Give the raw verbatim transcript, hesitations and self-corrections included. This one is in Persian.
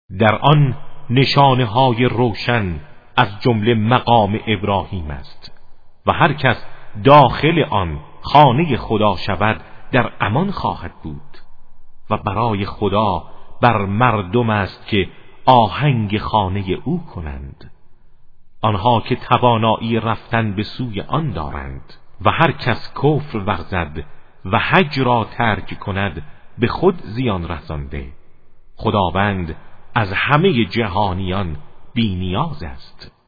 در آن نشانه های روشن از جمله مقام ابراهیم است و هر کس داخل آن خانه خدا شود در امان خواهد بود و برای خدا بر مردم است که آهنگ خانه او کنند، آنها که توانایی رفتن به سوی آن دارند. و هر کس کفر ورزد و حج را ترک کند به خود زیان رسانده. خداوند از همه جهانیان بی نیاز است.